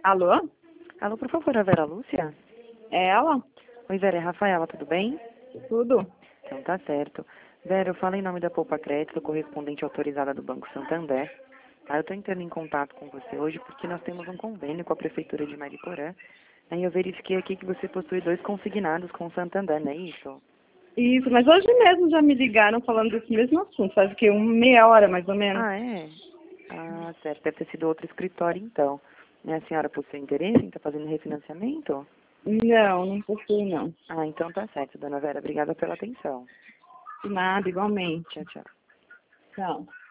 Alô? Alô, por favor, a Vera Lúcia? É ela? Oi, Vera, é Rafaela, tudo bem? Tudo? Então tá certo. Vera, eu falo em nome da Poupa Crédito, correspondente autorizada do Banco Santander. Eu estou entrando em contato com você hoje porque nós temos um convênio com a Prefeitura de Mariporã. Aí eu verifiquei aqui que você possui 2 consignados com o Santander, não é isso? Isso, mas hoje mesmo já me ligaram falando desse mesmo assunto, faz o quê? Meia hora mais ou menos. Ah, é? Ah, certo. Deve ter sido outro escritório, então. A senhora possui interesse em estar fazendo refinanciamento? Não, não possui não. Ah, então tá certo, dona Vera. Obrigada pela atenção. Nada, igualmente. Tchau, tchau. Tchau.